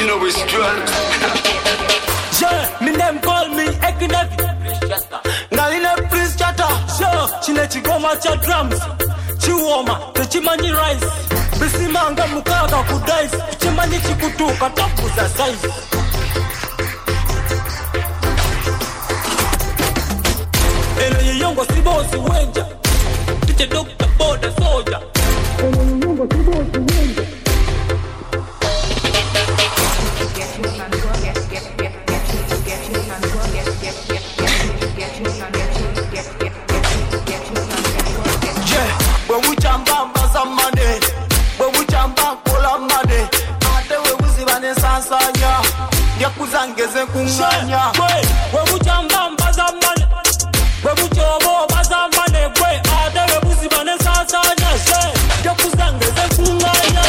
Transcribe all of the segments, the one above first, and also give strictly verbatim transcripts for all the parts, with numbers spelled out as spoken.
You know it's strong. Yeah, me name call me Ekinevi. Naline Prince Chata. Sure, chile chigoma cha drums. Chiwoma, techimanyi rice. Bisimanga mukaga kudais. Chimani chikutuka tapu za size. Ele yongo si bosi wenja. Tiche doctor border soldier. Ele yongo si bosi wenja. Kuzangeze kunganya we buchamba mbaza mane we buchobo baza mane we ade we buzibane sasanya she yo kuzangeze kunganya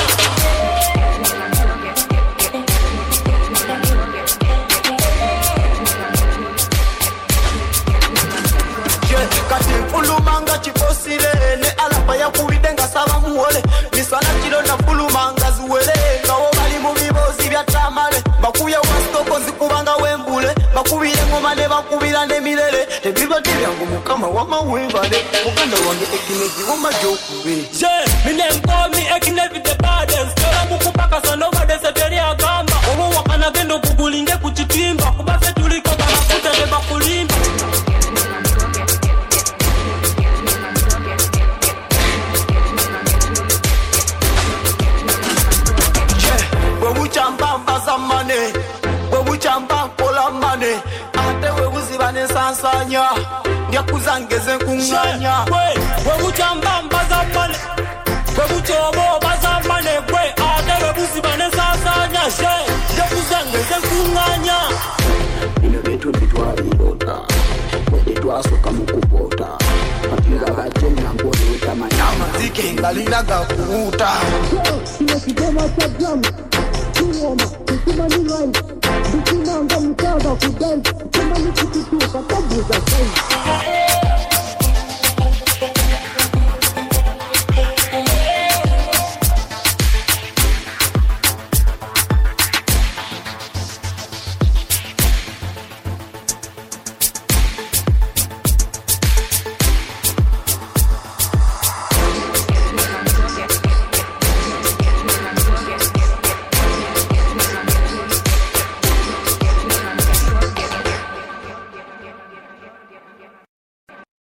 je kati fulumanga chifosile ne alapa ya kubidenga saba muole misana kilo na fulumanga zuwele ngawo bali mu bibozi bya tamale bakuya wastoko zikubanga wembule bakubire ngoma ne bakubira ne milele tebiba tibyangu mukama wa mawembale mukanda wange Ekinevi woma jokube je mine mkomi Ekinevi the baddest kera mukupaka sanova de seteri agamba owo wakana gendo kugulinge kuchitimba kubase tuliko banakuta ne bakulimba Mane, we buchamba kola mane, ate we buzibane sansanya, ndia kuzangeze kunganya. We, we buchamba mbaza mane, we buchobo baza mane, we ate we buzibane sansanya, she, ndia kuzangeze kunganya. Ino betu bitwa ibota, betu asoka mukupota, patira bachenya ngoro utamanyama, zike ngalina gakuta. Ino kidoma cha drum. Chiwoma, techimanyi rice. Bisimanga mukaga kudance. Chimani chikutuka tabu za size.